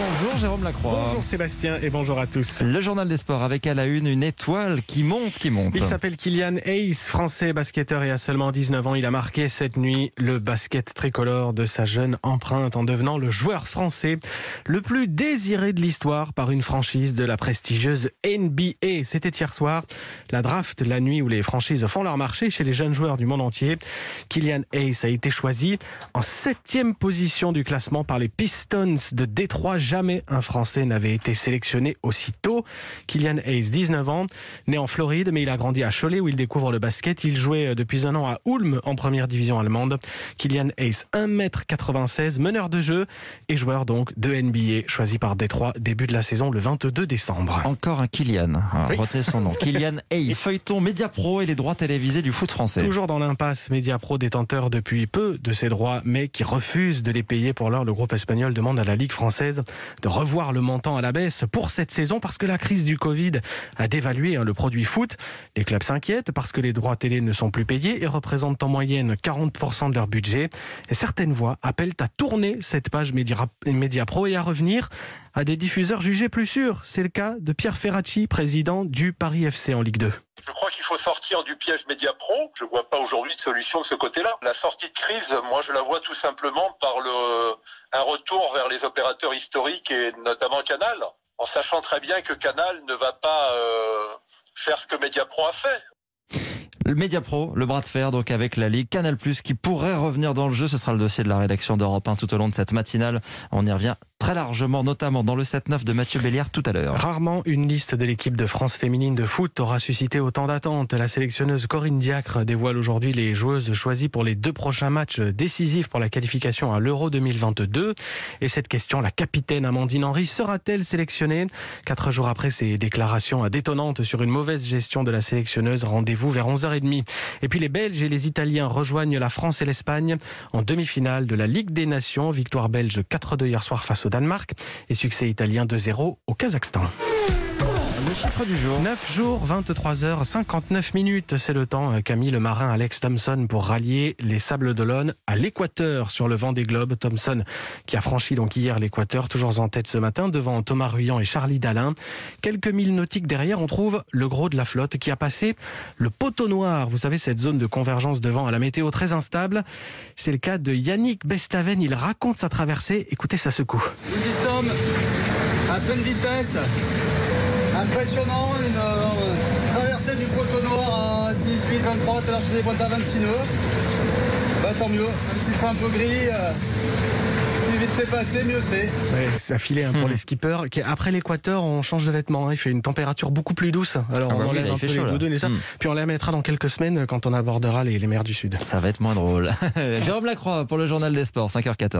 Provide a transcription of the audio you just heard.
Bonjour Jérôme Lacroix. Bonjour Sébastien et bonjour à tous. Le journal des sports avec à la une étoile qui monte. Il s'appelle Kylian Hayes, français basketteur et à seulement 19 ans, il a marqué cette nuit le basket tricolore de sa jeune empreinte en devenant le joueur français le plus désiré de l'histoire par une franchise de la prestigieuse NBA. C'était hier soir, la draft, la nuit où les franchises font leur marché chez les jeunes joueurs du monde entier. Kylian Hayes a été choisi en 7e position du classement par les Pistons de Détroit. Jamais un Français n'avait été sélectionné aussi tôt. Kylian Hayes, 19 ans, né en Floride, mais il a grandi à Cholet où il découvre le basket. Il jouait depuis un an à Ulm en première division allemande. Kylian Hayes, 1m96, meneur de jeu et joueur donc de NBA, choisi par Détroit début de la saison le 22 décembre. Encore un Kylian, Oui. retenez son nom. Kylian Hayes, feuilleton Mediapro et les droits télévisés du foot français. Toujours dans l'impasse, Mediapro détenteur depuis peu de ses droits, mais qui refuse de les payer. Pour l'heure, le groupe espagnol demande à la Ligue française de revoir le montant à la baisse pour cette saison parce que la crise du Covid a dévalué le produit foot. Les clubs s'inquiètent parce que les droits télé ne sont plus payés et représentent en moyenne 40% de leur budget. Et certaines voix appellent à tourner cette page Mediapro et à revenir à des diffuseurs jugés plus sûrs. C'est le cas de Pierre Ferracci, président du Paris FC en Ligue 2. Je crois qu'il faut sortir du piège Mediapro. Je ne vois pas aujourd'hui de solution de ce côté-là. La sortie de crise, moi je la vois tout simplement par un retour vers les opérateurs historiques et notamment Canal, en sachant très bien que Canal ne va pas faire ce que Mediapro a fait. Le Mediapro, le bras de fer donc avec la Ligue, Canal+, qui pourrait revenir dans le jeu. Ce sera le dossier de la rédaction d'Europe 1 tout au long de cette matinale. On y revient très largement, notamment dans le 7-9 de Mathieu Béliard tout à l'heure. Rarement une liste de l'équipe de France féminine de foot aura suscité autant d'attentes. La sélectionneuse Corinne Diacre dévoile aujourd'hui les joueuses choisies pour les 2 prochains matchs décisifs pour la qualification à l'Euro 2022. Et cette question, la capitaine Amandine Henry sera-t-elle sélectionnée 4 jours après ses déclarations détonnantes sur une mauvaise gestion de la sélectionneuse? Rendez-vous vers 11h30. Et puis les Belges et les Italiens rejoignent la France et l'Espagne en demi-finale de la Ligue des Nations. Victoire belge 4-2 hier soir face au Danemark et succès italien 2-0 au Kazakhstan. Le chiffre du jour. 9 jours, 23h59 minutes. C'est le temps qu'a mis le marin Alex Thomson pour rallier les Sables d'Olonne à l'équateur sur le Vendée Globe. Thomson qui a franchi donc hier l'équateur, toujours en tête ce matin devant Thomas Ruyant et Charlie Dalin. Quelques milles nautiques derrière, on trouve le gros de la flotte qui a passé le poteau noir. Vous savez, cette zone de convergence de vent à la météo très instable. C'est le cas de Yannick Bestaven. Il raconte sa traversée. Écoutez, ça secoue. Nous y sommes à pleine vitesse. Impressionnant, une traversée du poteau noir à 18-23, tout à l'heure je faisais des pointes à 26 nœuds. Tant mieux, même s'il fait un peu gris, plus vite c'est passé, mieux c'est. Ouais, ça filait pour les skippers. Après l'équateur, on change de vêtements. Il fait une température beaucoup plus douce. Alors on enlève un peu les doudounes et ça. Puis on les mettra dans quelques semaines quand on abordera les mers du Sud. Ça va être moins drôle. Jérôme Lacroix pour le journal des sports, 5h14.